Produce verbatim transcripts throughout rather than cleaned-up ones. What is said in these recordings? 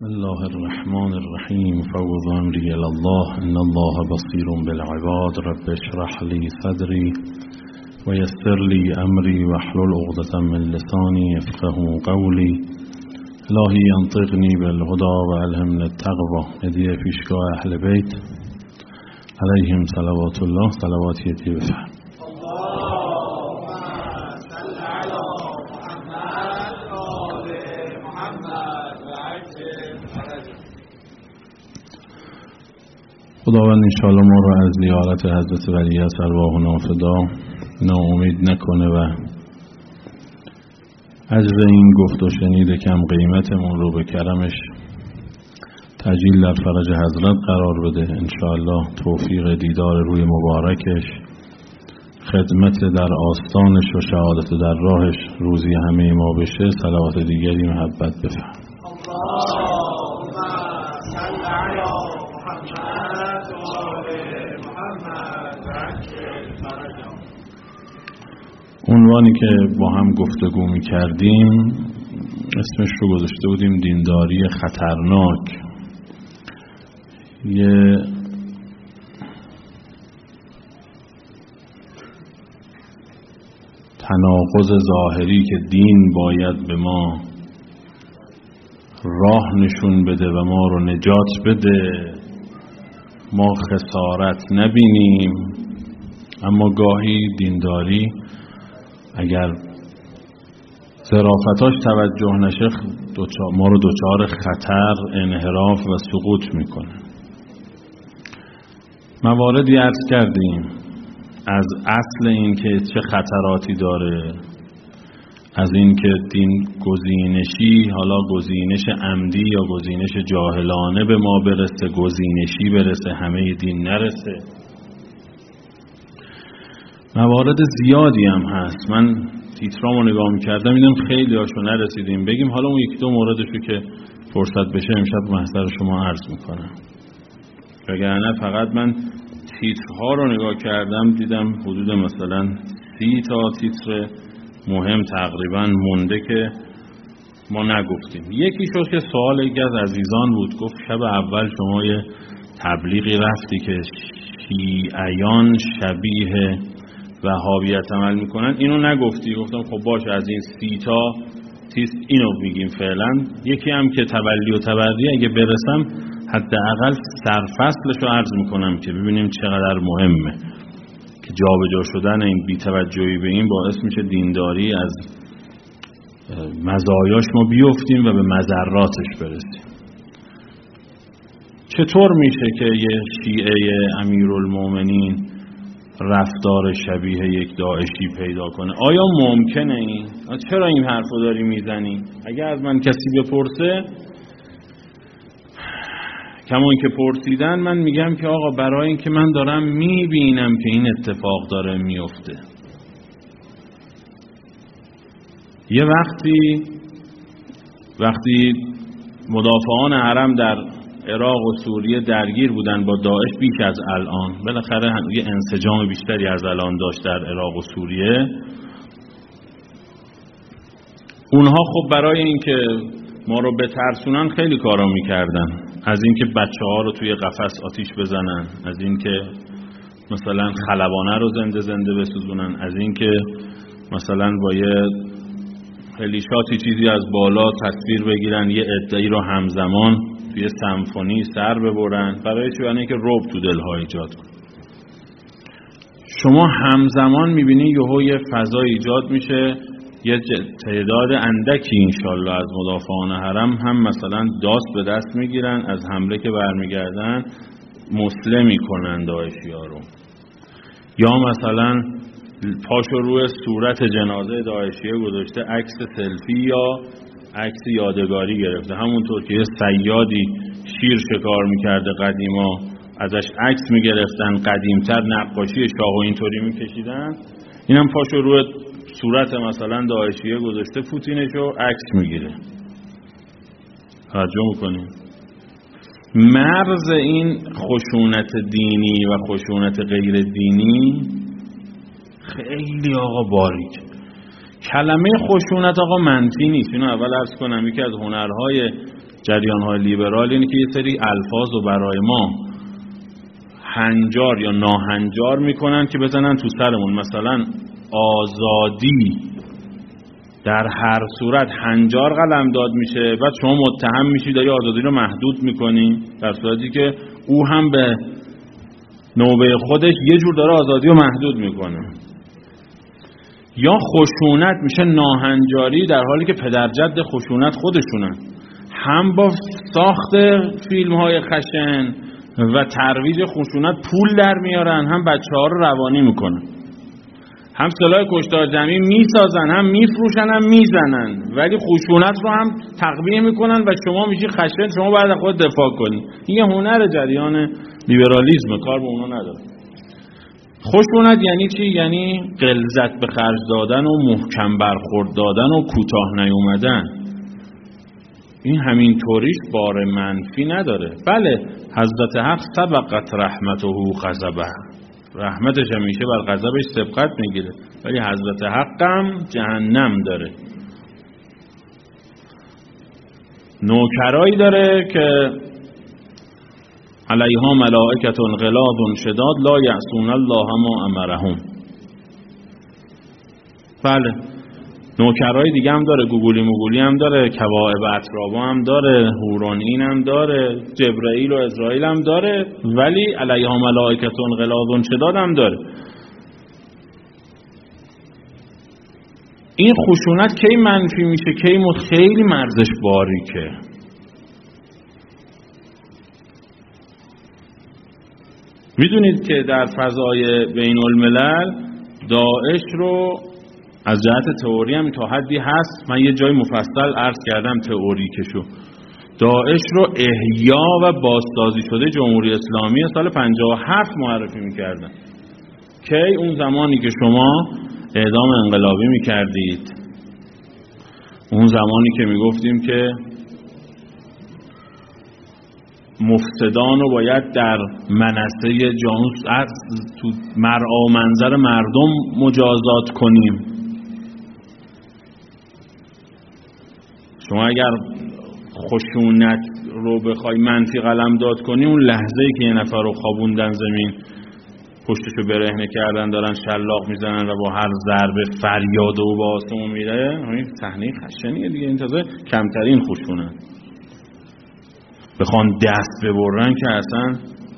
بسم الله الرحمن الرحیم فوض امری الی الله ان الله بصیر بالعباد رب اشرح لی صدری و یسر لی امری واحلل عقدة من لسانی یفقهوا قولی الهی انطقنی بالهدی و الهمنی التقوی. هدیه پیشگاه اهل بیت علیهم صلوات الله. صلواتی هدیه بفرم. خداوند انشاءالله ما رو از زیارت حضرت ولی ارواح نافدا ناامید نکنه و اجر این گفت و شنید کم قیمتمون رو به کرمش تجلیل در فرج حضرت قرار بده. انشاءالله توفیق دیدار روی مبارکش، خدمت در آستانش و شهادت در راهش روزی همه ما بشه. صلوات دیگری محبت بفرم. عنوانی که با هم گفتگو می کردیم اسمش رو گذاشته بودیم دینداری خطرناک. یه تناقض ظاهری که دین باید به ما راه نشون بده و ما رو نجات بده، ما خسارت نبینیم، اما گاهی دینداری اگر ظرافتاش توجه نشه ما رو دچار خطر، انحراف و سقوط میکنه. مواردی عرض کردیم از اصل این که چه خطراتی داره، از این که دین گزینشی، حالا گزینش عمدی یا گزینش جاهلانه به ما برسه، گزینشی برسه همه دین نرسه. موارد زیادی هم هست. من تیترامو نگاه میکردم دیدم خیلی هاشو نرسیدیم بگیم، حالا اون یکی دو موردشو که فرصت بشه امشب محضر شما عرض میکنم. وگرنه فقط من تیترها رو نگاه کردم دیدم حدود مثلا سی تا تیتر مهم تقریبا مونده که ما نگفتیم. یکی شد که سوال یکی از عزیزان بود، گفت شب اول شما یه تبلیغی رفتی که شیعیان شبیه وهابیت عمل میکنن، اینو نگفتی. گفتم خب باشه، از این سی تا تیست اینو میگیم فعلا. یکی هم که تولی و تبردی اگه برسم حداقل سرفصلش رو عرض میکنم که ببینیم چقدر مهمه که جابجا شدن این بی‌توجهی به این باعث میشه دینداری از مزایاش ما بیفتیم و به مضراتش برسیم. چطور میشه که یه شیعه امیرالمومنین رفتار شبیه یک داعشی پیدا کنه؟ آیا ممکنه این؟ چرا این حرفو داری میزنی؟ اگه از من کسی بپرسه، کمان که پرسیدن، من میگم که آقا برای این که من دارم میبینم که این اتفاق داره میفته. یه وقتی وقتی مدافعان حرم در عراق و سوریه درگیر بودن با داعش بیش از الان، بالاخره یه انسجام بیشتری از الان داشت در عراق و سوریه، اونها خب برای اینکه ما رو بترسونن خیلی کارا میکردن. از اینکه بچه ها رو توی قفس آتیش بزنن، از اینکه مثلا خلبانه رو زنده زنده بسوزونن، از اینکه مثلا با یه هلیشاتی چیزی از بالا تصویر بگیرن یه عده‌ای رو همزمان توی سمفونی سر ببرن. برای چی؟ برای اینکه رعب تو دلها ایجاد کنه. شما همزمان میبینی یهو یه فضا ایجاد میشه، یه تعداد اندکی انشالله از مدافعان حرم هم مثلا داست به دست میگیرن، از حمله که برمیگردن مسلم میکنن داعشی‌ها رو، یا مثلا پاشو روی صورت جنازه داعشیه گذاشته عکس سلفی یا عکس یادگاری گرفته. همونطور که یه صیادی شیر شکار میکرده قدیما، ازش عکس میگرفتن، قدیمتر نقاشی شاه و اینطوری میکشیدن، اینم پاشو روی صورت مثلا داعشیه گذاشته پوتینشو عکس میگیره. توجه میکنیم مرز این خشونت دینی و خشونت غیر دینی خیلی آقا باریک. کلمه خشونت آقا منفی نیست، اینو اول عرض کنم. یکی از هنرهای جریان‌های لیبرال اینه که یه سری الفاظ رو برای ما هنجار یا ناهنجار میکنن که بزنن تو سرمون. مثلا آزادی در هر صورت هنجار قلمداد میشه، بعد شما متهم میشید داری آزادی رو محدود میکنی، در صورتی که او هم به نوبه خودش یه جور داره آزادی رو محدود میکنه. یا خشونت میشه ناهنجاری، در حالی که پدر جد خشونت خودشونن، هم با ساخت فیلم های خشن و ترویج خشونت پول در میارن، هم بچه ها رو روانی میکنن، هم سلاح کشتار جمعی میسازن، هم میفروشن، هم میزنن، ولی خشونت رو هم تقویه میکنن و شما میشی خشن، شما باید از خود دفاع کنی. این یه هنر جریان لیبرالیسم، کار به اونا نداره. خشونت یعنی چی؟ یعنی غلظت به خرج دادن و محکم برخورد دادن و کوتاه نیومدن. این همین طوریش بار منفی نداره. بله، حضرت حق سبقت رحمته غضبه، رحمتش همیشه بر غضبش سبقت میگیره، ولی حضرت حق هم جهنم داره. نوکرایی داره که علیها ملائکة غلاظ شداد لا یعصون الله ما امرهم. بله، نوکرای دیگه هم داره، گوگولی موگولی هم داره، کواعب اترابا هم داره، هورانین هم داره، جبرائیل و اسرائیل هم داره، ولی علیها ملائکة غلاظ شداد هم داره. این خشونت کی منفی میشه؟ کی خیلی مرزش باریکه. میدونید که در فضای بین الملل داعش رو از جهت تئوری هم تا حدی هست، من یه جای مفصل عرض کردم تئوریکشو، داعش رو احیا و بازسازی شده جمهوری اسلامی سال پنجاه و هفت معرفی میکردن. کی؟ اون زمانی که شما اعدام انقلابی میکردید، اون زمانی که میگفتیم که مفسدان رو باید در منصه جانوس از تو مرعا و منظر مردم مجازات کنیم. شما اگر خشونت رو بخوای منفی قلمداد کنی، اون لحظه‌ای که یه نفر رو خوابوندن زمین، پشتشو برهنه کردن، دارن شلاق میزنن و با هر ضربه فریاد و با آسمون میره، همین صحنه خشنیه دیگه. این تازه کمترین خشونت. بخوان دست ببرن که اصلا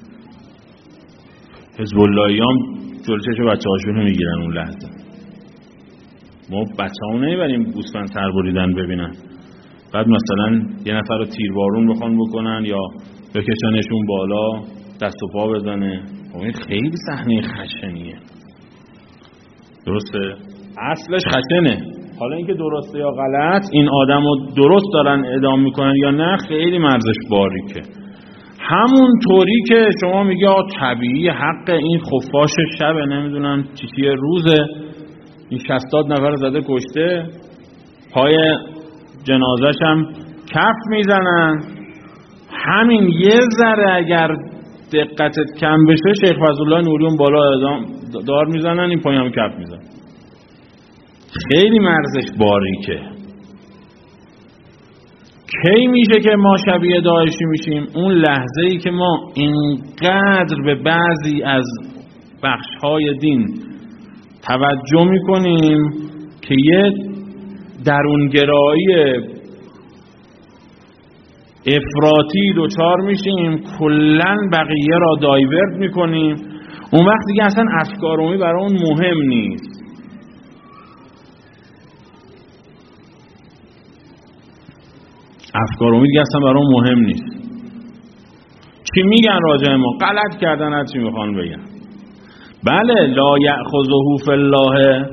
حزب اللهیام جلوچش بچه هاشون میگیرن اون لحظه. ما بچه ها نمیبریم گوسفند سر بریدن ببینن، بعد مثلا یه نفر رو تیربارون بخوان بکنن یا بکشنشون بالا دست و پا بزنه. این خیلی صحنه خشنیه. درسته؟ اصلش خشنه. حالا اینکه درسته یا غلط، این آدم رو درست دارن اعدام میکنن یا نه، خیلی مرزش باریکه. همون طوری که شما میگه طبیعی حق این خفاش شبه، نمیدونم چیزی روزه، این شصت نفر زده کشته، پای جنازش هم کف میزنن. همین یه ذره اگر دقتت کم بشه، شیخ فضلالله نوریون بالا اعدام دار میزنن، این پای هم کف میزنن. خیلی مرزش باریکه. کی میشه که ما شبیه داعشی میشیم؟ اون لحظه ای که ما اینقدر به بعضی از بخش‌های دین توجه میکنیم که یه درونگرایی افراطی دوچار میشیم، کلن بقیه را دایورت میکنیم. اون وقت دیگه اصلا افکار عمومی برای اون مهم نیست. افکار عمومی دیگه اصلا برای اون مهم نیست. چی میگن راجع ما؟ غلط کردن، هر چی میخوان بگن. بله، لا یأخذه فی الله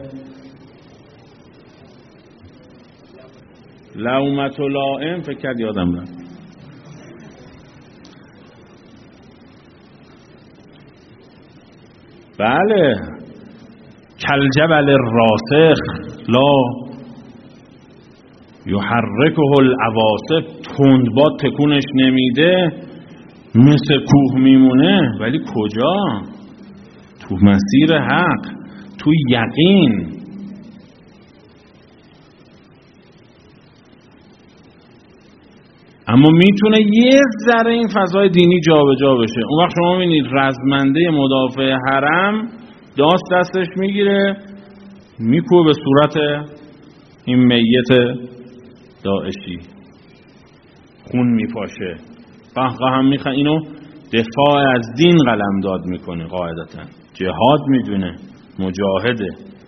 لومة لائم، فکر کرد یادم رفت. بله، کالجبل الراسخ لا یحرکه العواصف، تندباد تکونش نمیده، مثل کوه میمونه. ولی کجا؟ تو مسیر حق، تو یقین. اما میتونه یه ذره این فضای دینی جابجا بشه. اون وقت شما میبینید رزمنده مدافع حرم داست دستش میگیره میکوه به صورت این میت داعشی، خون میپاشه، قهقه هم میخه. اینو دفاع از دین قلمداد میکنه، قاعدتا جهاد میدونه، مجاهده.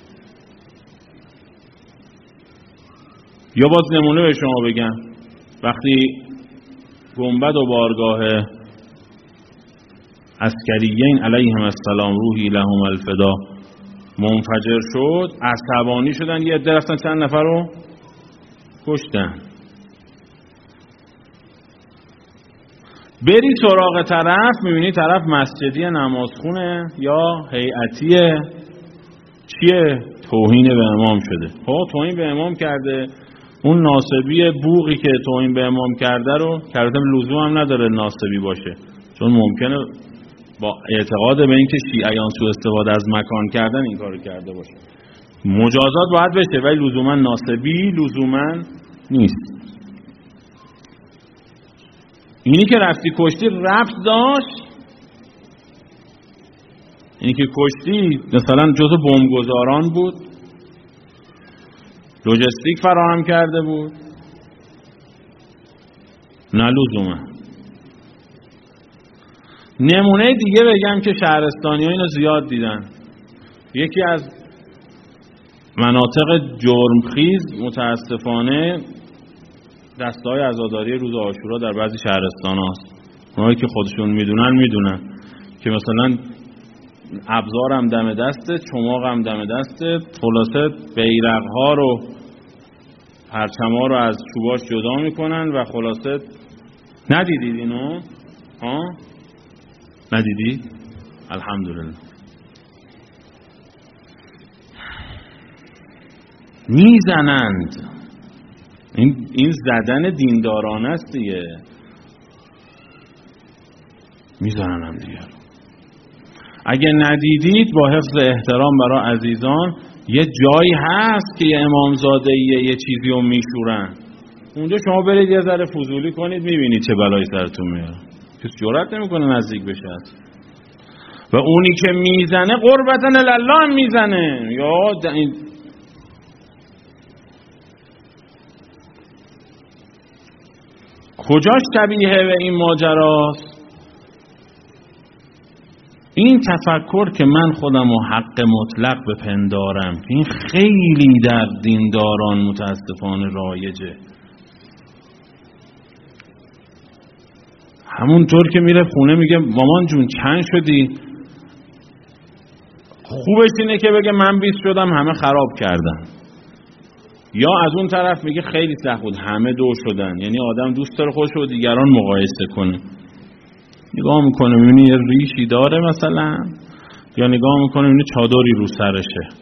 یا باز نمونه به شما بگم، وقتی گنبد و بارگاه عسکریین علیهم السلام روحی لهم الفدا منفجر شد، عصبانی شدن، یه عده رفتن چند نفر رو کشتن. بری سراغ طرف میبینی طرف مسجدی نمازخونه یا هیئتیه، چیه؟ توهین به امام شده. خب توهین به امام کرده، اون ناسبی بوقی که توهین به امام کرده رو کرده، لزوم هم نداره ناسبی باشه، چون ممکنه با اعتقاد به اینکه شیعیان سوء استفاده از مکان کردن این کارو کرده باشه. مجازات باید بشه، ولی لزوما ناسبی لزوما نیست. اینی که رفتی کشتی ربط داشت، اینی که کشتی مثلا جزء بمبگذاران بود، لوجستیک فراهم کرده بود، نه لزوما. نمونه دیگه بگم که شهرستانی ها اینو زیاد دیدن. یکی از مناطق جرمخیز متاسفانه دسته‌های عزاداری روز عاشورا در بعضی شهرستان هاست. اونایی که خودشون میدونن میدونن که مثلا ابزار هم دم دسته، چماق هم دم دسته، خلاصه بیرق ها رو، پرچم ها رو از چوباش جدا میکنن و خلاصه ندیدید اینو؟ ها؟ ندیدید؟ الحمدلله. میزنند. این این زدن دیندارانه است دیگه. میزنن هم دیگه. اگه ندیدید با حفظ احترام برای عزیزان، یه جایی هست که یه امامزاده‌ایه یه چیزی رو میشورن، اونجا شما برید یه ذره فضولی کنید میبینید چه بلایی سرتون میاره. کسی جرئت نمیکنه نزدیک بشه. و اونی که میزنه قربتن الله هم میزنه. یا این کجاش شبیه به این ماجراست؟ این تفکر که من خودم و حق مطلق بپندارم که این خیلی در دینداران متاسفانه رایجه. همونطور که میره خونه میگه مامان جون چند شدی؟ خوبش اینه که بگه من بیست شدم همه خراب کردن. یا از اون طرف میگه خیلی سخت بود همه دو شدن. یعنی آدم دوست داره خودش رو دیگران مقایسه کنه. نگاه میکنه میبینی یه ریشی داره مثلا، یا نگاه میکنه میبینی چادری رو سرشه.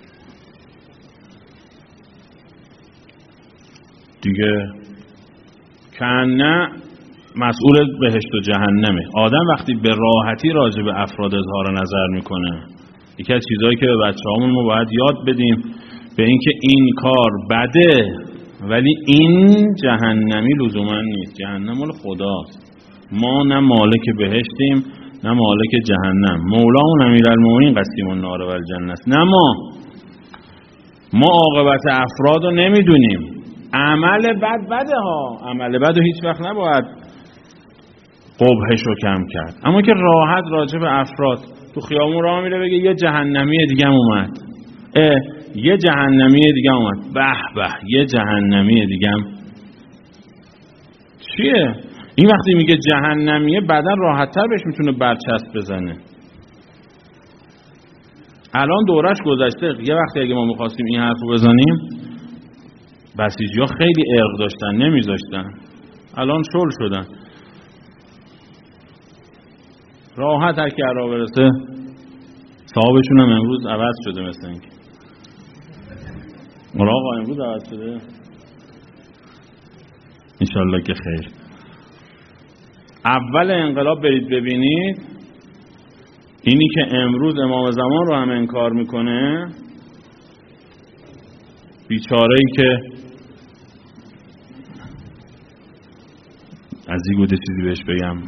دیگه کنه مسئول بهشت و جهنمه. آدم وقتی به راحتی راجع به افراد اظهار نظر میکنه، یکی از چیزهایی که به بچه‌هامون ما باید یاد بدیم به اینکه این کار بده ولی این جهنمی لزوما نیست. جهنم مال خداست. ما نه مالک بهشتیم نه مالک جهنم. مولانا امیرالمومنین قسیم النار و الجنه است، نه ما. ما عاقبت افراد رو نمیدونیم. عمل بد بده ها، عمل بد رو هیچ وقت نباید قبحش رو کم کرد. اما که راحت راجع به افراد تو خیابون راه میره بگه یه جهنمی دیگه اومد، اه یه جهنمی دیگه اومد، به به یه جهنمی دیگه هم چیه؟ این وقتی میگه جهنمیه بدن راحت‌تر بهش میتونه برچسب بزنه. الان دورش گذشته. یه وقتی اگه ما میخواستیم این حرفو بزنیم بسیجی‌ها خیلی ارق داشتن نمیذاشتن، الان شل شدن. راحت هر کی را برسه صاحبشون هم امروز عوض شده. مثلا اینکه آقا امروز عوض شده، انشالله که خیر. اول انقلاب برید ببینید اینی که امروز امام زمان رو هم انکار میکنه، بیچاره‌ای که نزدیک بوده چیزی بهش بگم.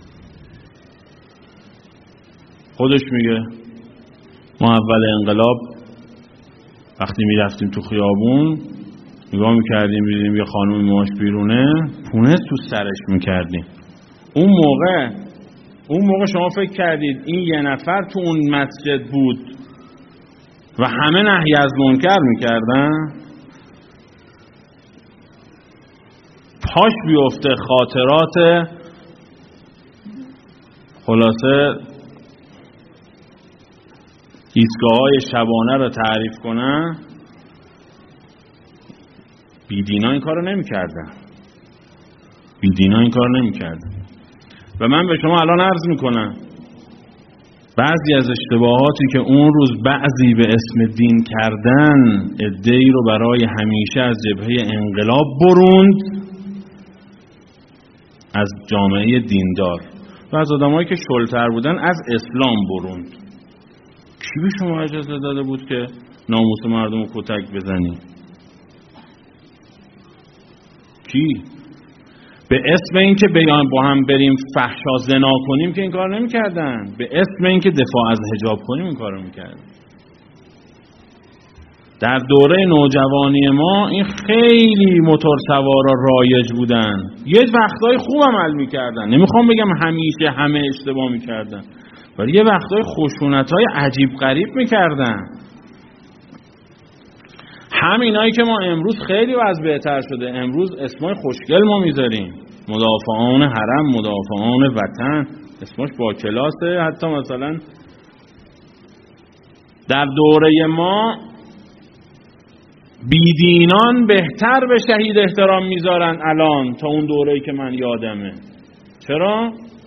خودش میگه ما اول انقلاب وقتی میرفتیم تو خیابون نگاه میکردیم میدیدیم یه خانومی ماش بیرونه پونه تو سرش میکردیم. اون موقع اون موقع شما فکر کردید این یه نفر تو اون مسجد بود و همه نهی از منکر میکردن؟ پاش بیفته خاطرات خلاصه ایستگاه‌های شبانه رو تعریف کنن، بیدینا این کارو نمی‌کردن. بیدینا این کارو نمی‌کردن. و من به شما الان عرض میکنم بعضی از اشتباهاتی که اون روز بعضی به اسم دین کردن عده‌ای رو برای همیشه از جبهه انقلاب بروند از جامعه دیندار و از آدمایی که شلتر بودن از اسلام بروند. کی به شما اجازه داده بود که ناموس مردم رو کتک بزنی؟ کی؟ به اسم این که بیان با هم بریم فحشا زنا کنیم که این کار نمی کردن. به اسم این که دفاع از حجاب کنیم این کار نمی کردن. در دوره نوجوانی ما این خیلی موتور سوارا رایج بودن، یه وقتای خوب عمل می کردن، نمیخوام بگم همیشه همه اشتباه می کردن، ولی یه وقتای خشونت‌های عجیب غریب می کردن. همینایی که ما امروز خیلی وضع بهتر شده، امروز اسمای خوشگل ما میذاریم، مدافعان حرم، مدافعان وطن، اسمش با کلاسه. حتی مثلا در دوره ما بیدینان بهتر به شهید احترام میذارن الان تا اون دوره‌ای که من یادمه. چرا؟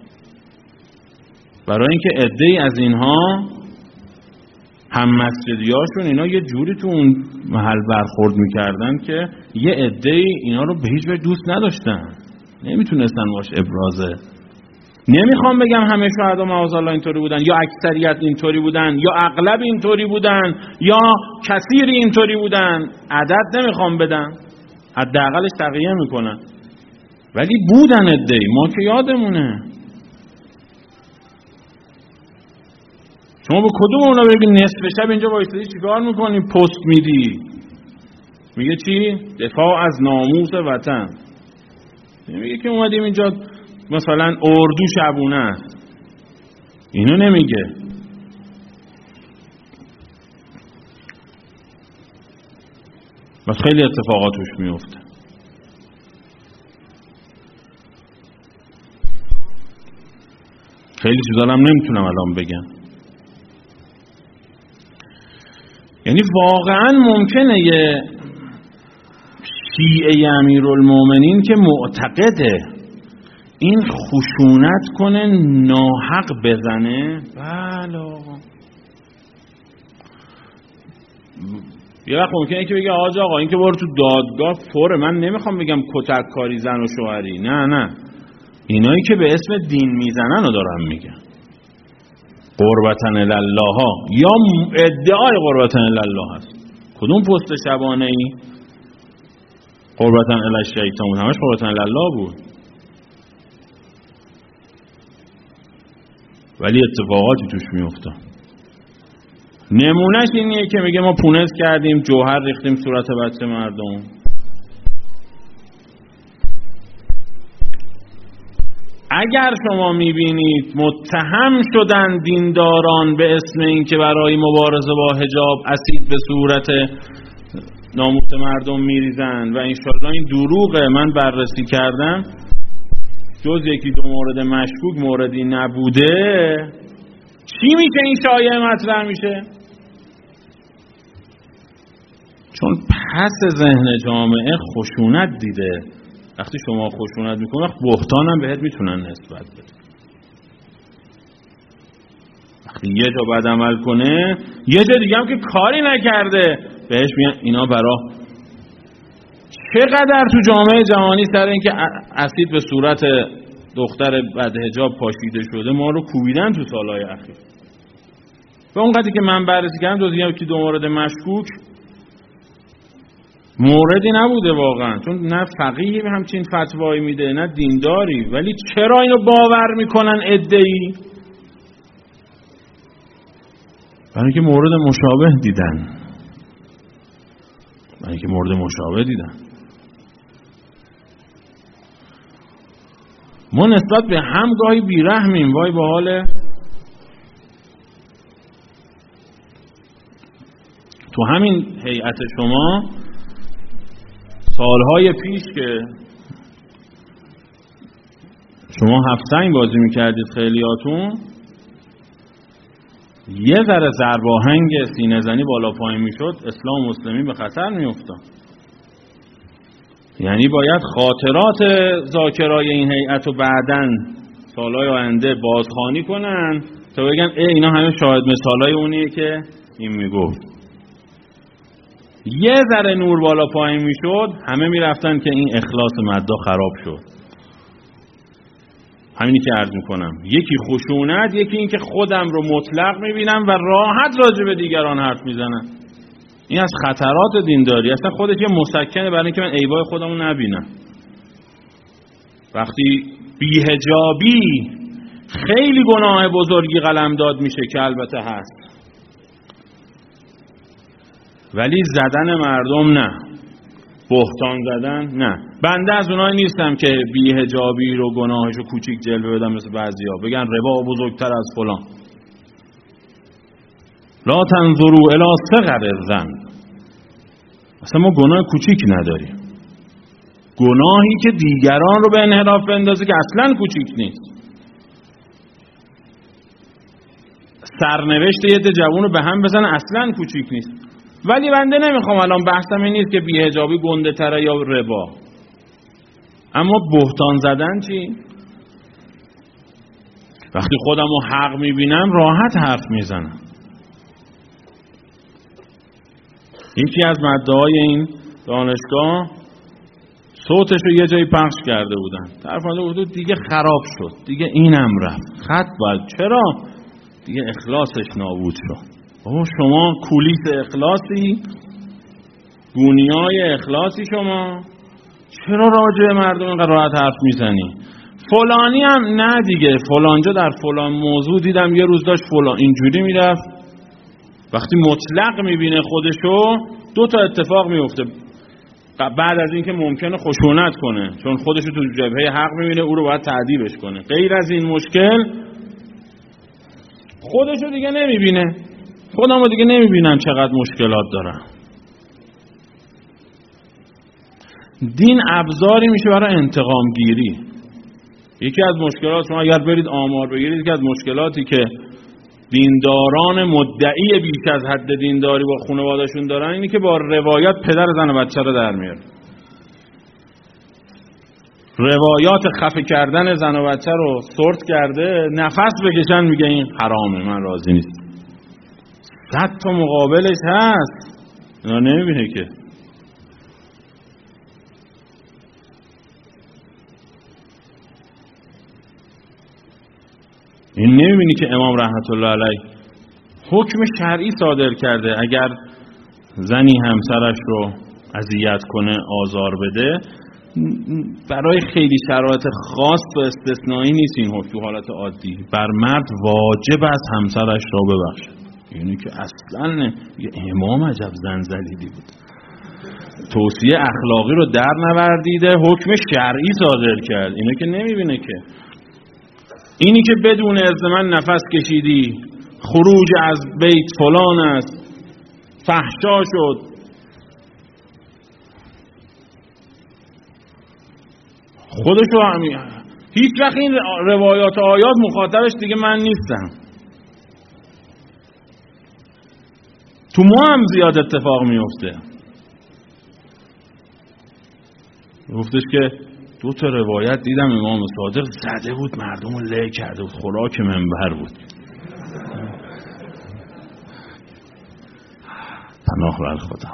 برای اینکه عده‌ای از اینها هم مسجدیاشون اینا یه جوری تو اون محل برخورد میکردن که یه عده‌ای اینا رو به هیچ وجه دوست نداشتن، نمیتونستن باش ابرازه. نمیخوام بگم همه شهدا معاذالله اینطوری بودن یا اکثریت اینطوری بودن یا اغلب اینطوری بودن یا کثیر اینطوری بودن، عدد نمیخوام بدم، حداقلش تقیه میکنن، ولی بودن عده‌ای، ما که یادمونه. شما به کدوم اونا بگی نصف شب اینجا وایسادی چیکار میکنی؟ پست میدی، میگه چی؟ دفاع از ناموس وطن. نمیگه که اومدیم اینجا مثلا اردو شبونه است، اینو نمیگه. بس خیلی اتفاقات توش میفته. خیلی چیزا هم نمیتونم الان بگم. یعنی واقعا ممکنه یه شیعه امیرالمومنین که معتقده این خشونت کنه ناحق بزنه، بله یه وقت ممکنه که بگه آج آقا این که برو تو دادگاه فوره. من نمیخوام بگم کتک کاری زن و شوهری، نه نه، اینایی که به اسم دین میزنن رو دارم میگم. قربتن الله ها یا ادعای قربتن الله هست. کدوم پست شبانه ای؟ قربتن الی الشیطان بود، همش قربتن الله بود. ولی اتفاقاتی توش میفته. نمونهش اینیه که میگه ما پونز کردیم، جوهر ریختیم صورت بچه مردم. اگر شما میبینید متهم شدن دینداران به اسم این که برای مبارزه با حجاب اسید به صورت ناموس مردم میریزن و انشالله این دروغه، من بررسی کردم، جز یکی دو مورد مشکوک موردی نبوده، چی میشه این شایعه مطرح میشه؟ چون پس ذهن جامعه خشونت دیده. وقتی شما خشونت میکنی وقت بهتان هم بهت میتونن نسبت بده. وقتی یه جا بد عمل کنه یه جا دیگه هم که کاری نکرده بهش میگن اینا برا. چقدر تو جامعه جهانی سر این که اسید به صورت دختر بدحجاب پاشیده شده ما رو کوبیدن تو سالهای اخیر. و اونقدری که من بررسی کردم دو دیگه که دو مورد مشکوک موردی نبوده واقعا، چون نه فقیهی همچین فتوایی میده نه دینداری، ولی چرا اینو باور میکنن عده‌ای؟ برای اینکه مورد مشابه دیدن، برای اینکه مورد مشابه دیدن. ما نسبت به هم گاهی بیرحمیم. وای با حال تو همین هیئت شما سالهای پیش که شما هفت سنگ بازی میکردید خیلیاتون، یه ذره ضرب آهنگ سینه زنی بالا پایین میشد، اسلام و مسلمین به خطر میافتاد. یعنی باید خاطرات ذاکرای این هیئت رو بعداً سالهای آینده بازخوانی کنن تا بگن ای اینا همه شاهد مثالای اونیه که این میگفت. یه ذره نور بالا پایین میشد، همه میرفتن که این اخلاص مددا خراب شد. همینی که عرض میکنم، یکی خشونت، یکی این که خودم رو مطلق میبینم و راحت راجع به دیگران حرف میزنم. این از خطرات دینداری، اصلا خودش یه مسکنه برای اینکه من عیبای خودمو نبینم. وقتی بی‌حجابی خیلی گناه بزرگی قلمداد میشه که البته هست، ولی زدن مردم نه، بهتان زدن نه. بنده از اونایی نیستم که بی‌حجابی رو گناهشو کوچیک جلوه بدم مثل بعضیا بگن ربا بزرگتر از فلان. لا تنظروا الی صغر الذنب. اصلا ما گناه کوچیک نداریم. گناهی که دیگران رو به انحراف بندازه که اصلا کوچیک نیست. سرنوشت یه ده جوون رو به هم بزنه اصلا کوچیک نیست. ولی بنده نمیخوام الان بحثم این نیست که بی‌حجابی گنده تره یا ربا. اما بهتان زدن چی؟ وقتی خودم رو حق میبینم راحت حرف میزنم. یکی از مدعای این دانشگاه صوتش رو یه جایی پخش کرده بودن، طرف آمده بود دیگه خراب شد، دیگه اینم رفت، خط باید. چرا؟ دیگه اخلاصش نابود شد. اوه شما کولیس اخلاصی، گونیای اخلاصی شما، چرا راجع مردم اینقدر راحت حرف میزنی؟ فلانی هم نه دیگه، فلانجا در فلان موضوع دیدم یه روز داشت فلان اینجوری میرفت. وقتی مطلق میبینه خودشو، دو تا اتفاق میفته. بعد از اینکه ممکنه خشونت کنه چون خودشو تو جبهه حق میبینه، او رو باید تعذیبش کنه. غیر از این مشکل خودشو دیگه نمیبینه. خودم رو دیگه نمیبینم چقدر مشکلات دارم. دین ابزاری میشه برای انتقام گیری. یکی از مشکلات، شما اگر برید آمار بگیرید، یکی از مشکلاتی که دینداران مدعی بیش از حد دینداری با خانواده‌شون دارن اینی که با روایات پدر زن و بچه رو در میاره. روایات خفه کردن زن و بچه رو سورت کرده، نفس بکشن میگه این حرامه، من راضی نیست. صد تا مقابلش هست، اینا نمیبینه که. این نمیبینی که امام رحمت الله علیه حکم شرعی صادر کرده اگر زنی همسرش رو اذیت کنه، آزار بده، برای خیلی شرایط خاص و استثنایی نیست این حکم. تو حالت عادی بر مرد واجب است همسرش را ببخشه. یعنی که اصلا نه. یه امام عجب زنزلیدی بود، توصیه اخلاقی رو در نوردیده، حکم شرعی صادر کرد. اینو که نمیبینه که. اینی که بدون اذن من نفس کشیدی، خروج از بیت فلان است، فحشا شد، خودشو همین. هیچ وقت این روایات آیات مخاطبش دیگه من نیستم. تو ما هم زیاد اتفاق میفته. گفتش که دو تا روایت دیدم امام صادق زده بود مردم رو له کرده بود، خوراک منبر بود. پناه بر خدا،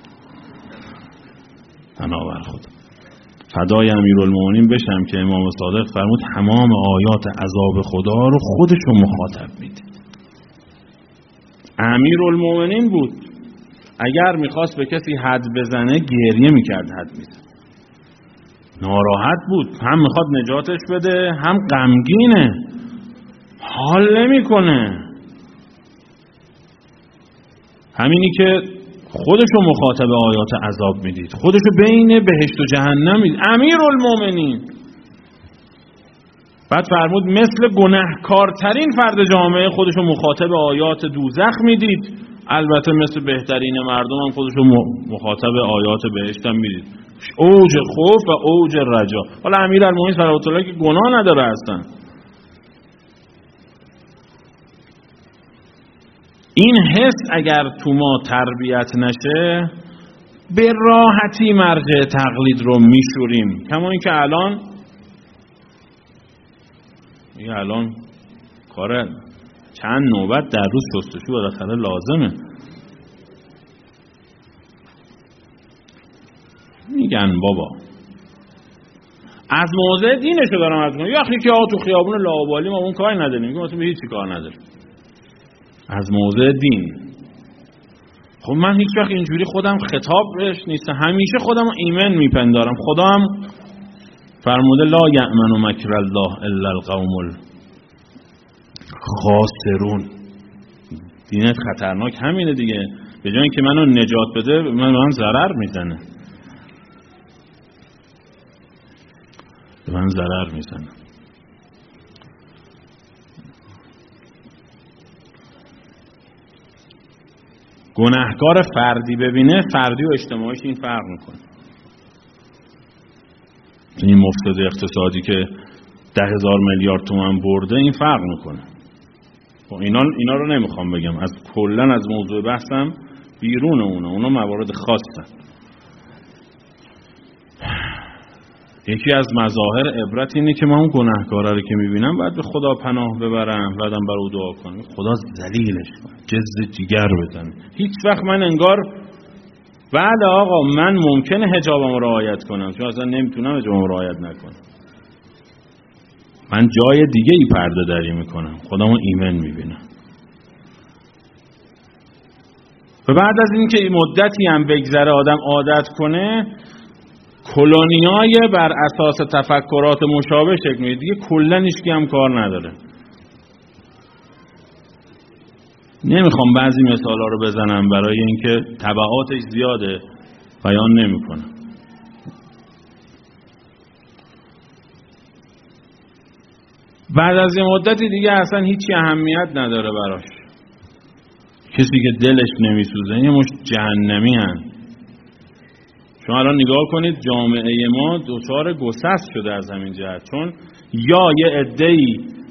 پناه بر خدا. فدای امیرالمومنین بشم که امام صادق فرمود تمام آیات عذاب خدا رو خودشون مخاطب میده. امیرالمومنین بود، اگر میخواست به کسی حد بزنه گریه میکرد حد میزن. ناراحت بود، هم میخواد نجاتش بده هم غمگینه، حال نمیکنه. همینی که خودشو مخاطب آیات عذاب میدید، خودشو بین بهشت و جهنم میدید، امیرالمومنین. بعد فرمود مثل گناهکارترین فرد جامعه خودشو مخاطب آیات دوزخ میدید، البته مثل بهترین مردم هم خودشو مخاطب آیات بهشت هم میدید. اوج خوف و اوج رجا. حالا امیرالمومنین صلوات الله که گناه نداره اصلا. این حس اگر تو ما تربیت نشه به راحتی مرجع تقلید رو میشوریم. کما این که الان این الان کار چند نوبت در روز شستشو بالاخره لازمه. میگن بابا از موضع دینشو دارم از کنم، یخی که آقا تو خیابون لاابالی ما اون کاری نداریم، میگم مثلا به هیچی کار نداریم از موضع دین. خب من هیچ وقت اینجوری خودم خطاب بهش نیست، همیشه خودم ایمن میپندارم. خدا هم فرموده لا یأمن مکر الله الا القوم الخاسرون. دینت خطرناک همینه دیگه، به جای اینکه منو نجات بده من من ضرر میزنه، به من ضرر میزنه. گناهکار فردی ببینه، فردی و اجتماعیش این فرق میکنه. این مفسد اقتصادی که ده هزار میلیارد تومان برده این فرق میکنه. اینا اینا رو نمیخوام بگم، از کلا از موضوع بحثم بیرون اونه، اونا موارد خاصه. یکی از مظاهر عبرت اینه که من اون گناهکارا رو که میبینم باید به خدا پناه ببرم، بعدم برای او دعا کنم خدا ذلیلش کنه، جز جیگر بزنه. هیچ وقت من انگار بعد آقا من ممکنه حجابم رو رعایت کنم، چون اصلا نمیتونم حجابم رو رعایت نکنم، من جای دیگه ای پرده دری میکنم، خودمو ایمن میبینم. و بعد از این که مدتی هم بگذره آدم عادت کنه، کلونیای بر اساس تفکرات مشابه شکل میگیره دیگه، کلا هیچکی هم کار نداره. نمیخوام بعضی مثالا رو بزنم برای اینکه تبعاتش زیاده، بیان نمیکنم. بعد از این مدتی دیگه اصلا هیچی اهمیت نداره براش. کسی که دلش نمیسوزه این مش جهنمی هن. شما الان نگاه کنید جامعه ما دچار گسست شده از همین جهت، چون یا یه عده‌ای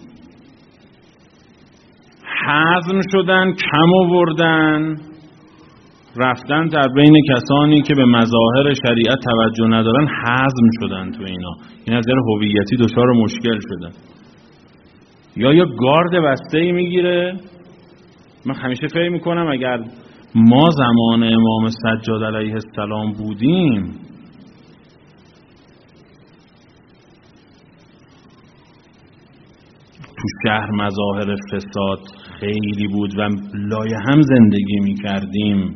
حزم شدن، کم آوردن، رفتن در بین کسانی که به مظاهر شریعت توجه ندارن حزم شدن تو اینا، این از نظر هویتی دچار مشکل شدن. یا یا گارد بسته‌ای میگیره. من همیشه فکر میکنم اگر ما زمان امام سجاد علیه السلام بودیم تو شهر مظاهر فساد خیلی بود و لایه هم زندگی میکردیم.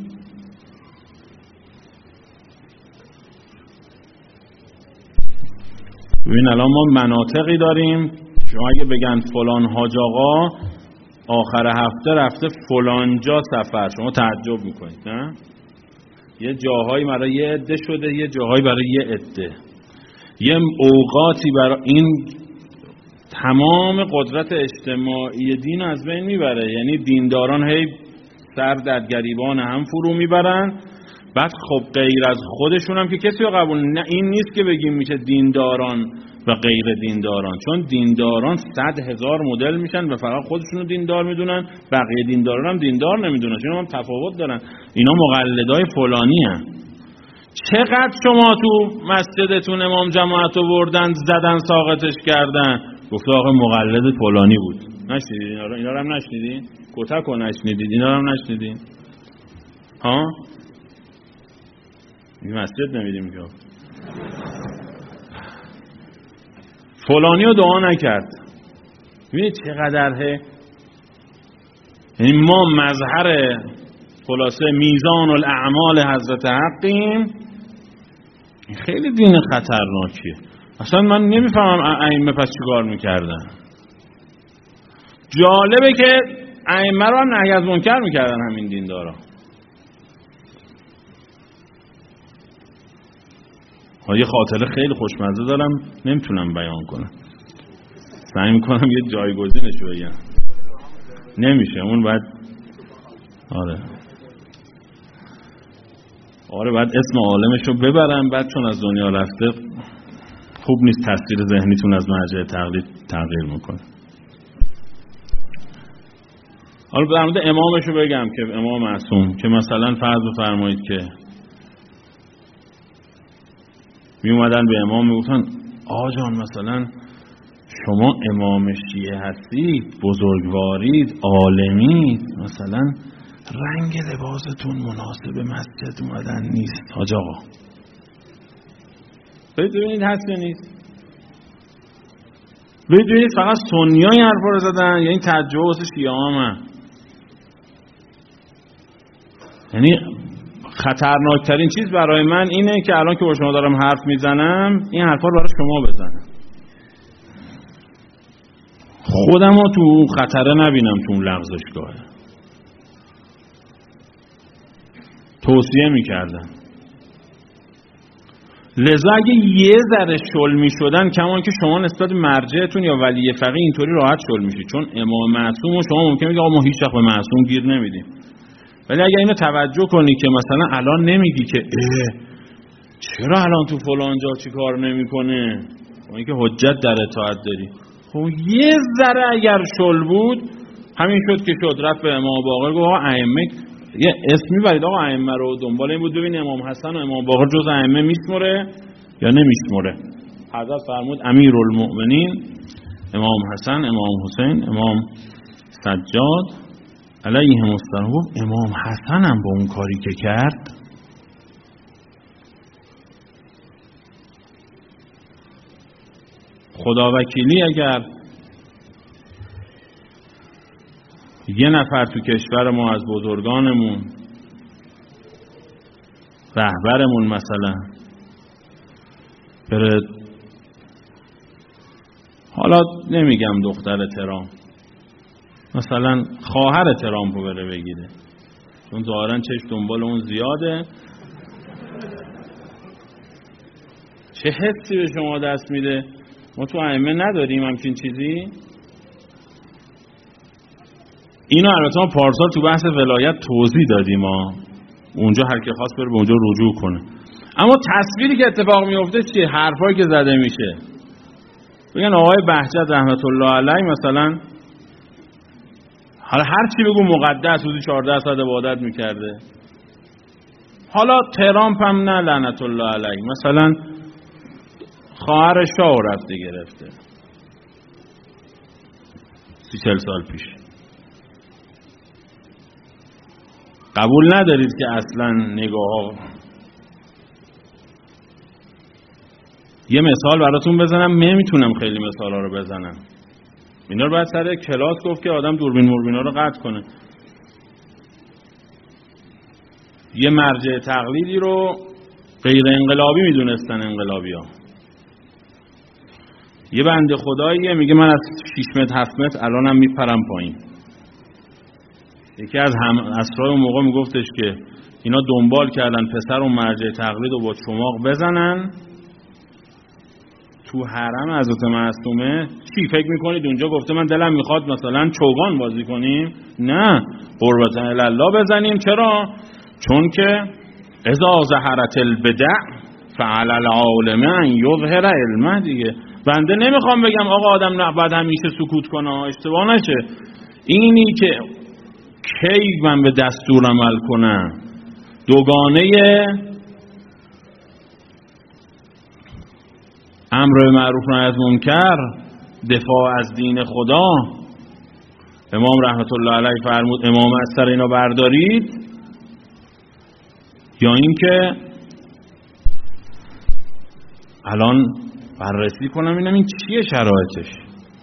ببین الان ما مناطقی داریم شما اگه بگن فلان حاج آقا آخر هفته رفته فلان جا سفر، شما تعجب میکنید نه؟ یه جاهایی برای یه عده شده، یه جاهایی برای یه عده، یه اوقاتی برای این تمام قدرت اجتماعی دین از بین میبره. یعنی دینداران هی سر در گریبان هم فرو میبرن. بعد خب غیر از خودشون هم که کسی رو قبول نه، این نیست که بگیم میشه دینداران و غیر دینداران، چون دینداران صد هزار مدل میشن و فقط خودشونو دیندار میدونن، بقیه دینداران هم دیندار نمیدونن، چون هم تفاوت دارن. اینا مقلدای فلانی هن. چقدر شما تو مسجدتون امام جماعت رو بردن زدن ساقطش کردن، گفته آقا مقلد فلانی بود. نشنیدین اینا رو؟ اینا رو هم نشنیدین؟ کتک رو نشنیدین؟ اینا رو هم نشنیدین؟ ها؟ این مسجد نمیدیم که فلانی رو دعا نکرد. ببینید چقدره. یعنی ما مظهر خلاصه میزان الاعمال حضرت حقیم. خیلی دین خطرناکیه. اصلا من نمیفهمم ائمه پس چیکار میکردن. جالبه که ائمه رو هم نهی از منکر میکردن همین دیندارا. ها یه خاطره خیلی خوشمزه دارم، نمیتونم بیان کنم، سعی میکنم یه جایگزینش بگم، نمیشه، اون باید آره آره بعد اسم عالمش رو ببرم، بعد چون از دنیا رفته خوب نیست تصویر ذهنیتون از مرجع تقلید تغییر میکنه. حالا در مورد امامش رو بگم که امام معصوم که مثلا فرض بفرمایید که می اومدن به امام میگفتن آقا جان مثلا شما امام شیعه هستید، بزرگوارید، عالمید، مثلا رنگ لباستون مناسب مسجد اومدن نیست حاج آقا. ببینید هست یا نیست؟ ببینید فقط سنی ها این حرفا رو زدن، یعنی تعجب واسه شیعه هم. یعنی خطرناکترین چیز برای من اینه که الان که با شما دارم حرف میزنم این حرفا رو برای شما بزنم، خودم رو تو اون خطره نبینم، تو اون لغزشگاهه. توصیه میکردن. لذا اگه یه ذره شل میشدن، کمان که شما نسبت مرجعتون یا ولی فقیه اینطوری راحت شل میشید، چون امام معصوم و شما ممکنه بگید آقا ما هیچ وقت به معصوم گیر نمیدیم. ولی اگه اینو توجه کنی که مثلا الان نمیگی که اه چرا الان تو فلان جا چی کار نمیکنه، با اینکه حجت در اطاعت داری، خب یه ذره اگر شل بود همین شد که شد. رفت به امام باقر گفت آقا ائمه یه اسم میبرید آقا ائمه رو، دنبال این بود ببین امام حسن و امام باقر جز ائمه میشمره یا نمیشمره. حضرت فرمود امیرالمؤمنین امام حسن، امام حسین، امام سجاد علیهم السلام. امام حسن هم با اون کاری که کرد خدا وکیلی اگر یه نفر تو کشور ما از بزرگانمون رهبرمون مثلا بره، حالا نمیگم دختر ترامپ، مثلا خواهر ترامپ رو بره بگیره، چون ظاهرا چش دنبال اون زیاده، چه حسی به شما دست میده؟ ما تو ائمه نداریم همچین چیزی. اینو البته ما پارسال تو بحث ولایت توضیح دادیم، ما اونجا هر کی خواست بره به اونجا رجوع کنه. اما تصویری که اتفاق میفته چیه؟ حرفایی که زده میشه. بگن آقای بهجت رحمت الله علیه مثلا حالا هر چی بگو مقدس، روزی چهارده ساعت عبادت میکرده. حالا ترامپ هم نه لعنت الله علیه، مثلا خواهر شاه رفته گرفته سی چل سال پیش. قبول ندارید که اصلا نگاه ها. یه مثال براتون بزنم، نمیتونم خیلی مثال ها رو بزنم، اینا رو باید سر کلاس گفت که آدم دوربین موربین ها رو قطع کنه. یه مرجع تقلیدی رو غیر انقلابی میدونستن انقلابی ها. یه بنده خداییه میگه من از شش متر هفت متر الانم میپرم پایین. یکی از هم اسرای اون موقع میگفتش که اینا دنبال کردن پسر اون مرجع تقلید رو با چماق بزنن تو حرم حضرت معصومه. چی فکر میکنید اونجا گفته من دلم میخواد مثلا چوگان بازی کنیم؟ نه، قربتن الله بزنیم. چرا؟ چون که اذا ظهرت البدع فعلى العالم ان یظهر علمه دیگه. بنده نمیخوام بگم آقا آدم نه بعد همیشه سکوت کنه، اشتباه نشه. اینی که کی من به دستور عمل کنم، دوگانه امر معروف نهی از منکر، دفاع از دین خدا. امام رحمت الله علیه فرمود امام از سر اینا بردارید، یا اینکه الان بررسی کنم اینم این چیه شرایطش.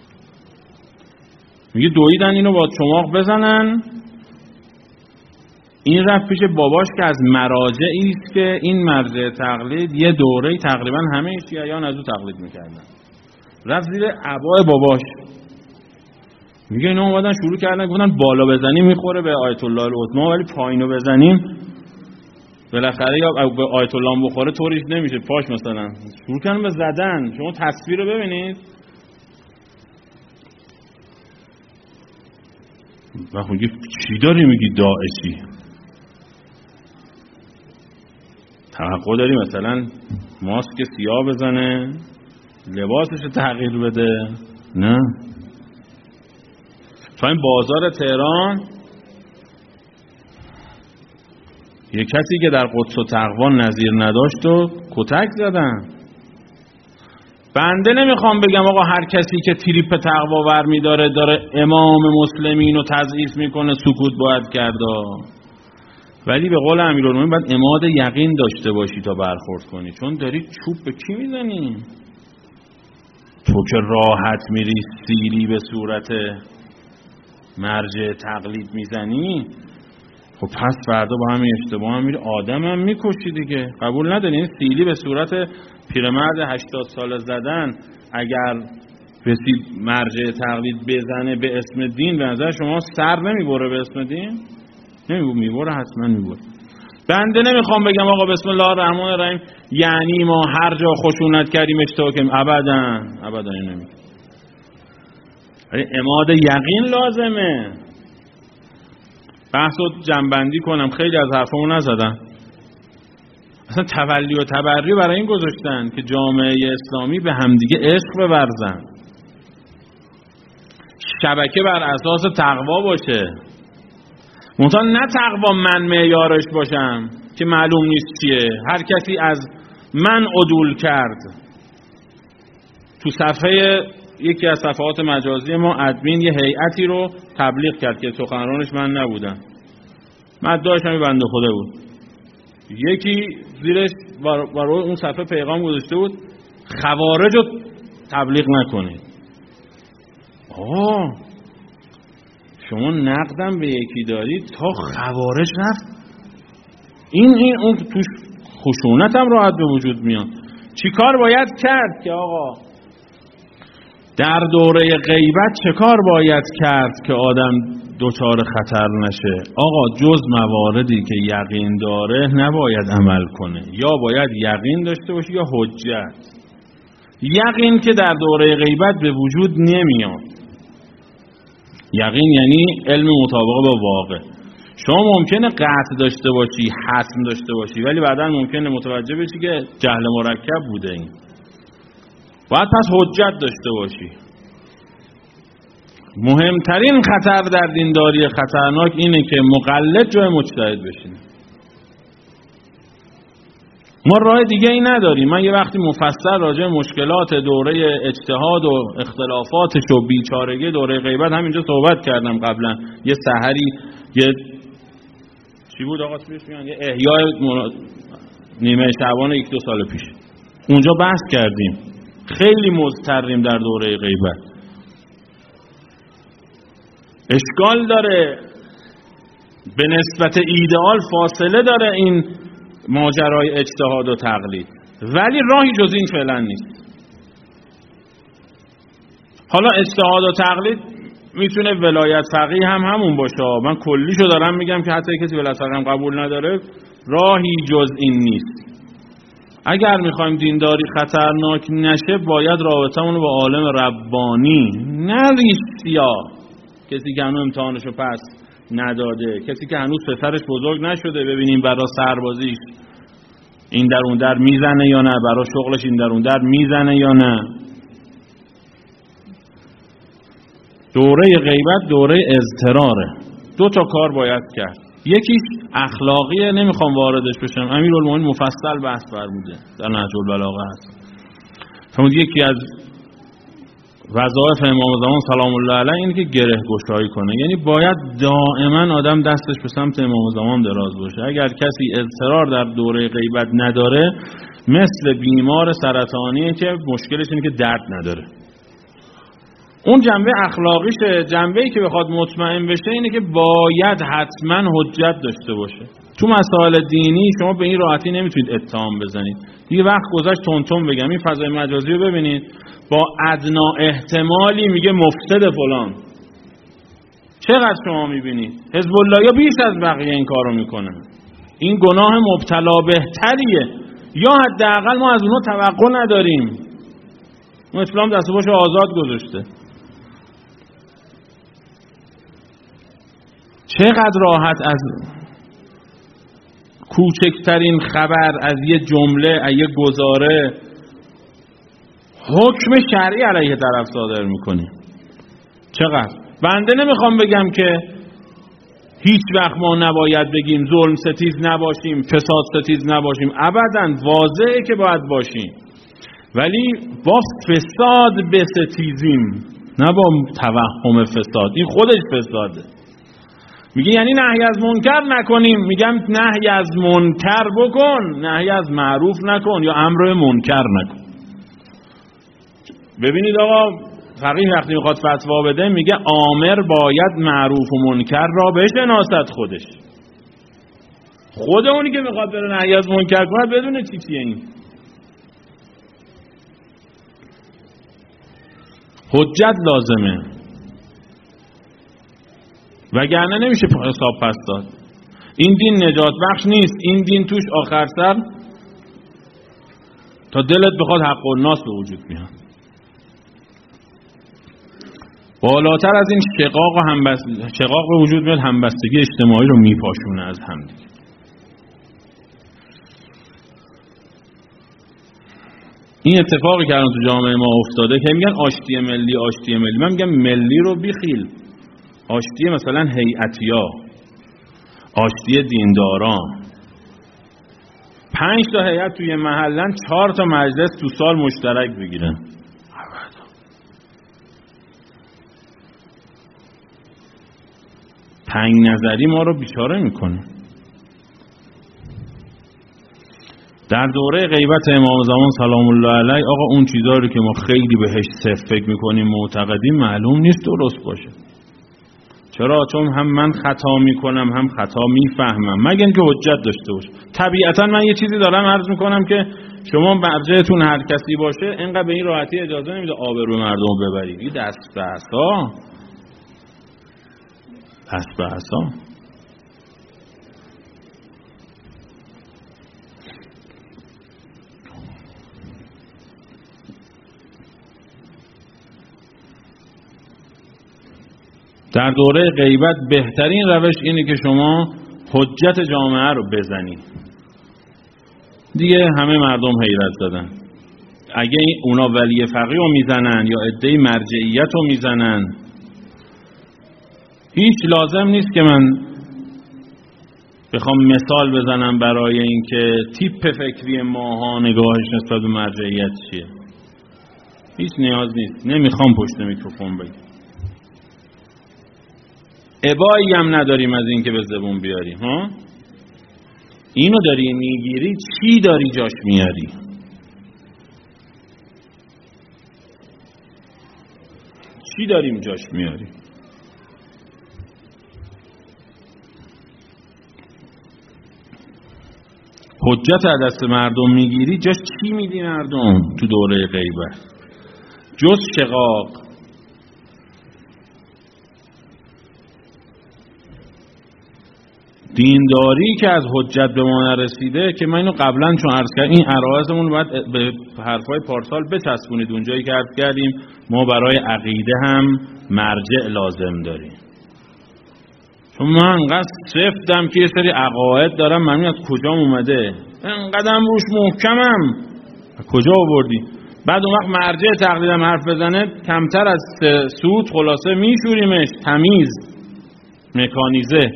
میگه دویدن اینو با چماق بزنن این رفت پیش باباش که از مراجعی است که این مرجع تقلید یه دوره تقریبا همه شیعیان از او تقلید میکردن. رفت زیر عبای باباش، میگه اینا اومدن شروع کردن گفتن بالا بزنیم میخوره به آیت الله العظمی، ولی پایینو بزنیم بالاخره یا به آیت الله بخوره طوریش نمیشه، پاش مثلا شروع کردن به زدن. شما تصویر رو ببینید و میگه چی داری میگی داعشی؟ توقع داری مثلا ماسک سیاه بزنه، لباسش رو تغییر بده؟ نه. تو این بازار تهران یه کسی که در قدس و تقوا نظیر نداشت و کتک زدن. بنده نمیخوام بگم آقا هر کسی که تریپ تقوا برمی داره داره امام مسلمین رو تضعیف میکنه سکوت باید کرد، ولی به قول امیرالمومنین باید عماد یقین داشته باشی تا برخورد کنی، چون داری چوب به کی میزنی؟ تو که راحت میری سیلی به صورت مرجع تقلید میزنی، خب پس فردا با همین اشتباه هم میری آدم هم میکشی دیگه. قبول نداری این سیلی به صورت پیرمرد هشتاد ساله زدن اگر بسی مرجع تقلید بزنه به اسم دین، به نظر شما سر نمیبره به اسم دین؟ نمیبره، میبره، حتما میبره. بنده نمیخوام بگم آقا بسم الله الرحمن الرحیم یعنی ما هر جا خشونت کردیم اشتباه کردیم، ابدا ابدا این نمیگه. ولی عماد یقین لازمه. بحثو جنبندی کنم، خیلی از حرفمو نزدم. اصلا تولی و تبری برای این گذاشتن که جامعه اسلامی به همدیگه عشق بورزن، شبکه بر اساس تقوا باشه. منتها نه تقوا من معیارش باشم که معلوم نیست چیه، هر کسی از من عدول کرد. تو صفحه یکی از صفحات مجازی ما ادمین یه هیئتی رو تبلیغ کرد که سخنرانش من نبودم، مدعاش هم بنده خدا بود. یکی زیرش برای اون صفحه پیغام گذاشته بود خوارج رو تبلیغ نکنید. آه شما نقدم به یکی دارید تا خوارج رفت، این این اون توش خشونت هم راحت به وجود میاد. چی کار باید کرد که آقا در دوره غیبت چه کار باید کرد که آدم دچار خطر نشه؟ آقا جز مواردی که یقین داره نباید عمل کنه، یا باید یقین داشته باشه یا حجت. یقین که در دوره غیبت به وجود نمیاد. یقین یعنی علم مطابق با واقع. شما ممکنه قطع داشته باشی، حسم داشته باشی، ولی بعدا ممکنه متوجه بشی که جهل مرکب بوده. این باید پس حجت داشته باشی. مهمترین خطر در دینداری خطرناک اینه که مقلد جای مجتهد بشین. ما راه دیگه ای نداریم. من یه وقتی مفصل راجع به مشکلات دوره اجتهاد و اختلافاتش و بیچارگی دوره غیبت همینجا صحبت کردم قبلا. یه سحری یه چی بود آقا اسمش میگن یه احیای منا... نیمه شعبان یک دو سال پیش اونجا بحث کردیم. خیلی مضطریم در دوره غیبت. اشکال داره، به نسبت ایدئال فاصله داره این ماجرای اجتهاد و تقلید، ولی راهی جز این فعلا نیست. حالا اجتهاد و تقلید میتونه ولایت فقیه هم همون باشه. من کلیشو دارم میگم که حتی کسی ولایت فقیه هم قبول نداره، راهی جز این نیست. اگر میخوایم دینداری خطرناک نشه باید رابطمون رو با عالم ربانی، نه ریسیا، کسی که هنوز امتحانشو پس نداده، کسی که هنوز پسرش بزرگ نشده ببینیم برای سربازیش این در اون در میزنه یا نه، برای شغلش این در اون در میزنه یا نه. دوره غیبت دوره اضطراره. دو تا کار باید کرد. یکیش اخلاقیه، نمیخوام واردش بشم، امیرالمومنین مفصل بحث فرموده در نهج البلاغه هست. فرمود یکی از وظایف امام زمان سلام الله علیه اینه که گره گشایی کنه، یعنی باید دائما آدم دستش به سمت امام زمان دراز باشه. اگر کسی اضطرار در دوره غیبت نداره مثل بیمار سرطانیه که مشکلش اینه که درد نداره. اون جنبه اخلاقیشه. جنبه‌ای که بخواد مطمئن بشه اینه که باید حتما حجت داشته باشه. تو مسائل دینی شما به این راحتی نمیتونید اتهام بزنید. یه وقت گذشت تونتون بگم این فضای مجازی رو ببینید، با ادنا احتمالی میگه مفسد فلان. چقدر شما میبینید حزب الله یا بیش از بقیه این کارو میکنن. این گناه مبتلا بهتریه، یا حداقل ما از اونها توقع نداریم. اون اسلام دست و پاشو آزاد گذاشته. چقدر راحت از کوچکترین خبر، از یه جمله، از یه گزاره حکم شرعی علیه طرف صادر میکنیم. چقدر بنده نمیخوام بگم که هیچ وقت ما نباید بگیم ظلم ستیز نباشیم، فساد ستیز نباشیم، ابداً واضحه که باید باشیم، ولی با فساد بستیزیم، نه با توهم فساد. این خودش فساده. میگه یعنی نهی از منکر نکنیم، میگم نهی از منکر بکن، نهی از معروف نکن یا امر منکر نکن. ببینید آقا فقیه وقتی میخواد فتوا بده میگه آمر باید معروف و منکر را بشناسد خودش. خود اونی که میخواد بره نهی از منکر کنه بدونه چی چیه. این حجت لازمه، وگرنه نمیشه حساب پس داد. این دین نجات بخش نیست. این دین توش آخر سر تا دلت بخواد حق و ناس به وجود میاد. بالاتر از این شقاق و همبست... شقاق به وجود میاد، همبستگی اجتماعی رو میپاشونه از هم دیگه. این اتفاقی که الان تو جامعه ما افتاده که میگن آشتی ملی آشتی ملی، من میگم ملی رو بیخیل، آشتی مثلا هیئتیا، آشتی دینداران. پنج تا هیئت توی محلن، چهار تا مجلس تو سال مشترک بگیرن. تنگ نظری ما رو بیچاره میکنه. در دوره غیبت امام زمان سلام الله علیه آقا اون چیزایی که ما خیلی بهش صف فکر میکنیم معتقدیم معلوم نیست درست باشه. چرا؟ چون هم من خطا میکنم هم خطا میفهمم، مگر اینکه حجت داشته باشه. طبیعتا من یه چیزی دارم عرض میکنم که شما برجهتون هر کسی باشه اینقدر به این راحتی اجازه نمیده آبرو مردم ببرید. این دست به عصا، دست به عصا. در دوره غیبت بهترین روش اینه که شما حجت جامعه رو بزنید. دیگه همه مردم حیرت زدن. اگه اونا ولی فقیه رو میزنن یا عده‌ای مرجعیت رو میزنن، هیچ لازم نیست که من بخوام مثال بزنم برای اینکه تیپ فکری ماها نگاهش نسبت به مرجعیت چیه. هیچ نیاز نیست. نمیخوام پشت میکروفون بگم. ابایی هم نداریم از این که به زبون بیاریم. ها؟ اینو داری میگیری، چی داری جاش میاری؟ چی داریم جاش میاری؟ حجت از دست مردم میگیری، جاش چی میدی مردم تو دوره غیبت؟ جز شقاق. دینداری که از حجت به ما نرسیده که من اینو قبلا چون عرض کردم، این عرایزمون رو باید به حرفای پارسال بچسبونید. اونجایی که عرض کردیم ما برای عقیده هم مرجع لازم داریم. چون من انقدر سفتم که یه سری عقاید دارم، من از کجا اومده، انقدرم روش محکمم، کجا آوردی؟ بعد اون وقت مرجع تقلیدم حرف بزنه، کمتر از سود خلاصه میشوریمش، تمیز مکانیزه،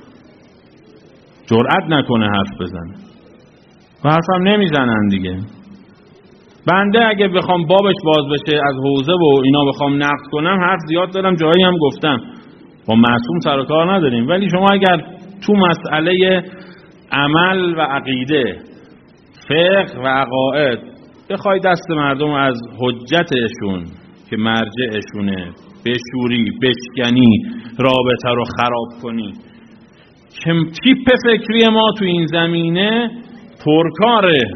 جرأت نکنه حرف بزنه و حرفم نمیزنن دیگه. بنده اگه بخوام بابش باز بشه از حوزه و اینا بخوام نقد کنم، حرف زیاد دارم، جایی هم گفتم با معصوم سر و کار نداریم. ولی شما اگر تو مسئله عمل و عقیده، فقه و عقاید بخوای دست مردم از حجتشون که مرجعشونه بشوری، بشکنی، رابطه رو خراب کنی. که تیپ فکری ما تو این زمینه پرکاره.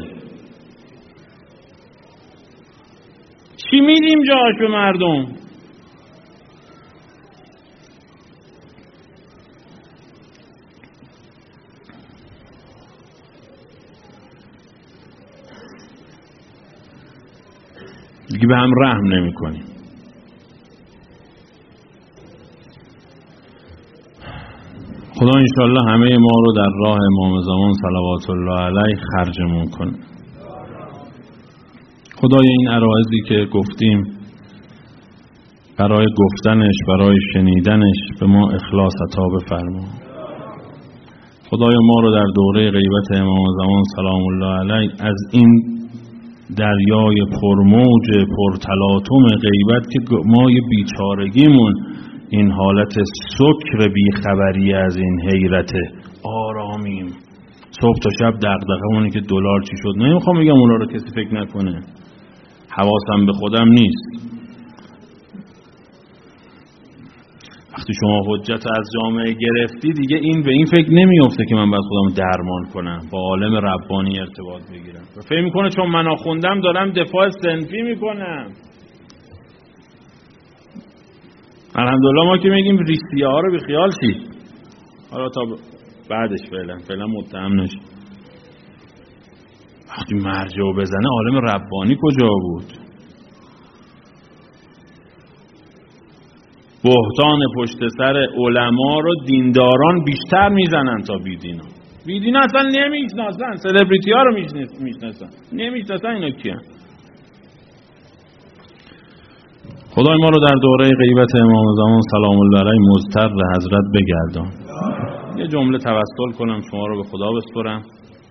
چی میدیم جاش به مردم؟ دیگه به هم رحم نمی کنیم. خدا انشالله همه ما رو در راه امام زمان صلوات الله علیه خرجمون کنه. خدای این عرایضی که گفتیم برای گفتنش، برای شنیدنش به ما اخلاص عطا بفرما. خدای ما رو در دوره غیبت امام زمان سلام الله علیه از این دریای پرموج پرتلاطم غیبت که ما یه بیچارگیمون این حالت سکر بیخبری از این حیرت آرامیم. صبح تا شب دغدغه‌مونه که دلار چی شد. نمیخوام بگم اونا رو کسی فکر نکنه، حواسم به خودم نیست. وقتی شما حجت از جامعه گرفتی دیگه این به این فکر نمیافته که من باید خودم درمان کنم، با عالم ربانی ارتباط بگیرم و فکر میکنه چون من آخوندم دارم دفاع صنفی میکنم. الحمدلله ما که میگیم ریسیه ها رو بیخیال شید. حالا تا بعدش فعلا فعلا متهم نشید. وقتی مرجع بزنه عالم ربانی کجا بود؟ بهتان پشت سر علما رو دینداران بیشتر میزنن تا بیدینا. بیدینا اصلا نمیشناسن، سلبریتی ها رو میشناسن، نمیشناسن اینا کیان. خدای ما رو در دوره غیبت امام زمان سلام الله علیه مضطر حضرت بگردان. یه جمله توسل کنم شما رو به خدا بسپرم.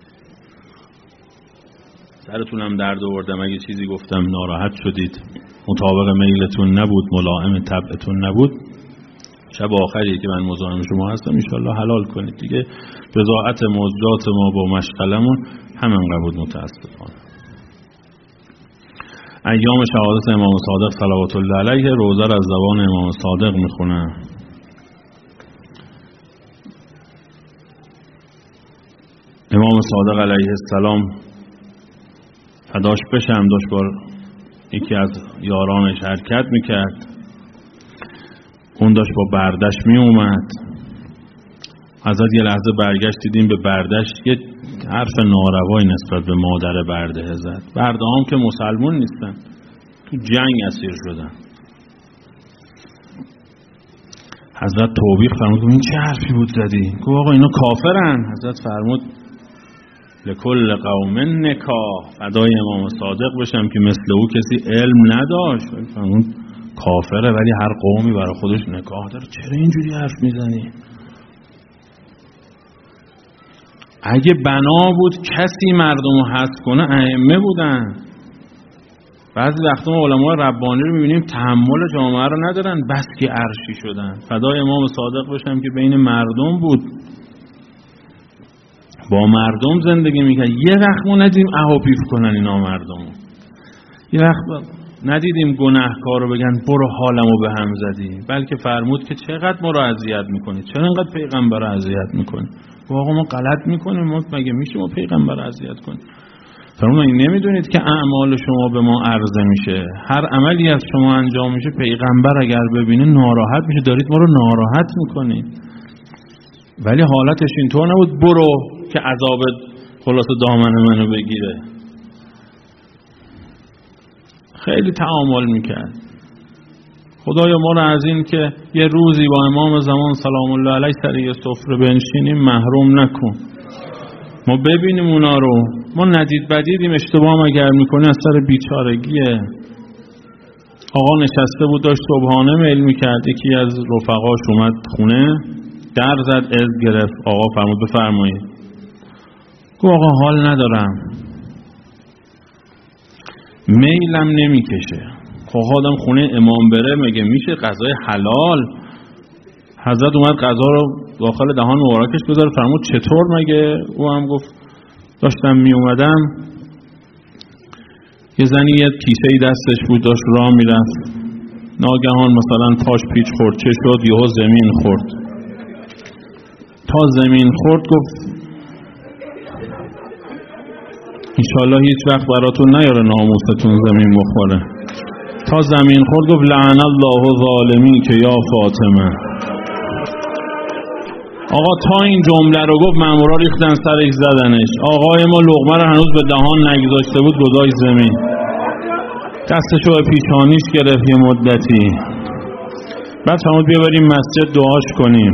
سرتونم درد آوردم، اگه چیزی گفتم ناراحت شدید، مطابق میلتون نبود، ملائم طبعتون نبود، شب آخریه که من مزاحم شما هستم، انشالله حلال کنید دیگه. بضاعت موجودات ما با مشغلمون همین قبول متاسفانه. ایام شهادت امام صادق صلوات الله علیه روزه از زبان امام صادق میخونم. امام صادق علیه السلام فداش بشم داشت بار یکی از یارانش حرکت میکرد، اون داشت با بردش میومد. حضرت یه لحظه برگشت، دیدیم به بردش یه حرف ناروایی نسبت به مادر برده زد. برده هم که مسلمون نیستن، تو جنگ اسیر شدن. حضرت توبیخ فرمود این چه حرفی بود زدی؟ گفت آقا اینا کافرن. حضرت فرمود لکل قوم نکاح، فدای امام صادق بشم که مثل او کسی علم نداشت. فرمود کافره ولی هر قومی برای خودش نکاح داره. چرا اینجوری حرف میزنی؟ اگه بنا بود کسی مردم رو حذف کنه ائمه بودن. بعضی وقتا ما علماء ربانی رو میبینیم تحمل جامعه رو ندارن، بس که عرشی شدن. فدای امام صادق بشم که بین مردم بود، با مردم زندگی میکرد. یه وقت ما ندیدیم اهاپیف کنن اینا مردم، یه وقت ندیدیم گناهکار رو بگن برو حالمو به هم زدی، بلکه فرمود که چقدر ما رو اذیت میکنی، چرا اینقدر پیغمبر رو اذیت میکنی؟ واقعا ما غلط میکنیم، ما مگه میشه ما پیغمبر رو اذیت کنیم؟ فرمود این نمیدونید که اعمال شما به ما عرضه میشه، هر عملی از شما انجام میشه پیغمبر اگر ببینه ناراحت میشه، دارید ما رو ناراحت میکنید. ولی حالتش اینطور نبود برو که عذاب خلاص دامن منو بگیره. خیلی تعامل میکرد. خدایا ما رو از این که یه روزی با امام زمان سلام الله علیه سر یه سفره بنشینیم محروم نکن. ما ببینیم اونا رو، ما ندید بدیدیم، اشتباه هم اگر میکنه از سر بیچارگیه. آقا نشسته بود داشت صبحانه میل میکرد، یکی از رفقاش اومد خونه در زد، از گرفت. آقا فرمود بفرمایید. گفت آقا حال ندارم، میلم نمیکشه. خب آدم خونه امام بره مگه میشه غذای حلال؟ حضرت اومد غذا رو داخل دهان مبارکش بذاره. فرمود چطور مگه؟ او هم گفت داشتم می اومدم یه زنی یه کیسه‌ای دستش بود داشت راه میرفت، ناگهان مثلا پاش پیچ خورد، چه شد؟ یهو زمین خورد. تا زمین خورد گفت انشالله هیچ وقت براتون نیاره ناموستون زمین بخوره. تا زمین خورد گفت لعن الله ظالمی که یا فاطمه. آقا تا این جمله رو گفت مامورا ریختن سرش زدنش. آقای ما لقمه رو هنوز به دهان نگذاشته بود گذاشت زمین، دستشو به پیشانیش گرفت یه مدتی، بعد فرمود بیا بریم مسجد دعاش کنیم.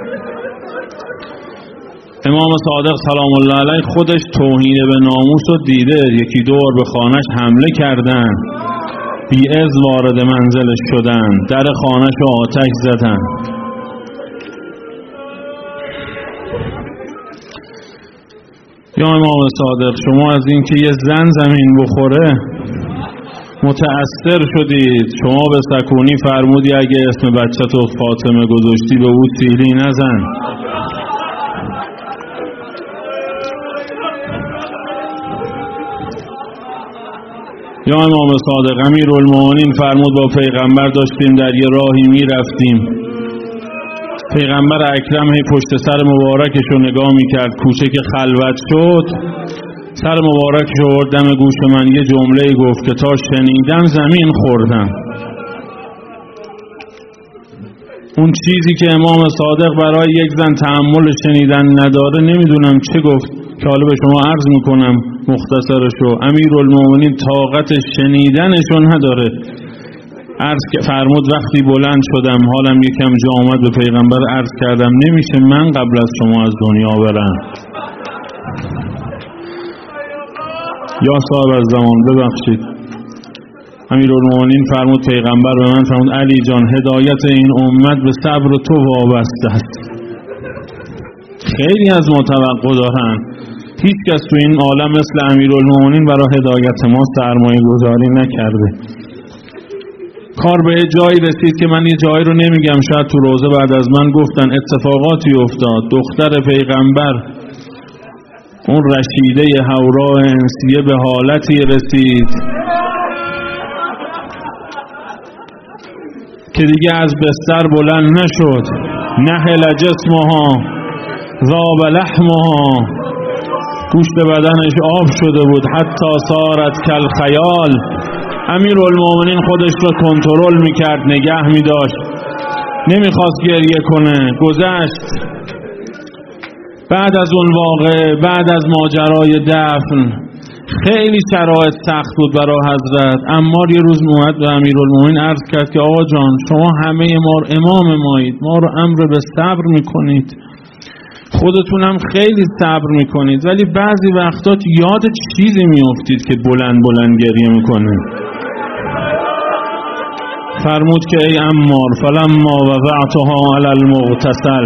امام صادق سلام الله علیه خودش توهین به ناموس رو دیده، یکی دو بار به خانهش حمله کردن، بی‌اذن وارد منزلش شدن، در خانهش رو آتش زدن. یا امام صادق شما از این که یه زن زمین بخوره متأثر شدید، شما به سکونی فرمودی اگه اسم بچه تو فاطمه گذاشتی به او سیلی نزن. یا امام صادق امیرالمومنین فرمود با پیغمبر داشتیم در یه راهی می رفتیم، پیغمبر اکرم هی پشت سر مبارکش رو نگاه می کرد، کوچه که خلوت شد سر مبارکش رو بردم گوش من یه جمله گفت که تا شنیدم زمین خوردم. اون چیزی که امام صادق برای یک زن تحمل شنیدن نداره نمیدونم چه گفت که حالا به شما عرض میکنم مختصرشو. امیرالمومنین طاقت شنیدنشو نداره. عرض فرمود وقتی بلند شدم حالم یکم جا آمد به پیغمبر عرض کردم نمیشه من قبل از شما از دنیا برم. یا صاحب از زمان ببخشید. امیرالمومنین فرمود پیغمبر به من فرمود علی جان هدایت این امت به صبر تو وابسته است. خیلی از ما توقع دارن، هیچ کس تو این عالم مثل امیرالمومنین برای هدایت ما سرمایه گذاری نکرده. کار به جایی رسید که من یه جایی رو نمیگم، شاید تو روزه بعد از من گفتن اتفاقاتی افتاد. دختر پیغمبر اون رشیده حورا انسیه به حالتی رسید که دیگه از بستر بلند نشد. نحل جسمها ذاب لحمها، گوشت بدنش آب شده بود. حتی صارت کل خیال. امیرالمومنین خودش رو کنترل میکرد، نگه میداشت، نمیخواست گریه کنه. گذشت. بعد از اون واقعه، بعد از ماجرای دفن، خیلی شرایط سخت بود برای حضرت. عمار یه روز اومد به امیرالمومنین عرض کرد که آقا جان شما همه ما امام مایید، ما رو امر به صبر میکنید، خودتون هم خیلی صبر میکنید، ولی بعضی وقتا یاد چیزی میافتید که بلند بلند گریه میکنید. فرمود که ای عمار فلما وضعتها علی المغتسل،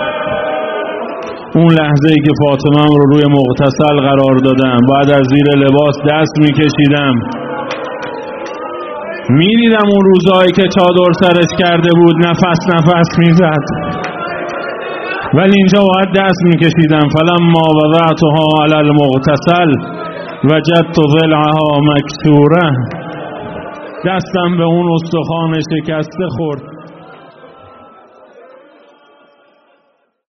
اون لحظه ای که فاطمه رو روی مغتسل قرار دادم، بعد از زیر لباس دست میکشیدم، میدیدم اون روزایی که چادر سرش کرده بود نفس نفس میزد، ولی اینجا باید دست میکشیدم. فلما وضعتها علی المغتسل وجدت ضلعها مکسوره، دستم به اون استخوان شکسته خورد.